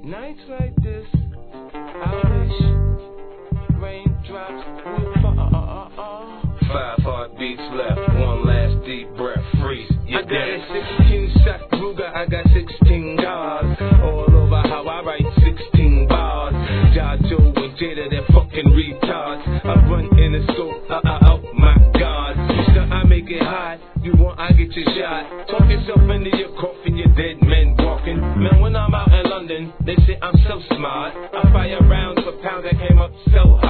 Nights like this, I wish raindrops would fall. 5 heartbeats left, one last deep breath, freeze. I got a 16-shot Ruger, I got 16 guards. All over how I write 16 bars. Joe and Jada, they're fucking retards. I run in the scope, oh my God. So I make it hot, you want, I get your shot. Talk yourself into your coffin, you're dead men walking. Man, when I'm out in London, they say I'm so smart. I fire rounds for pounds that came up so hard.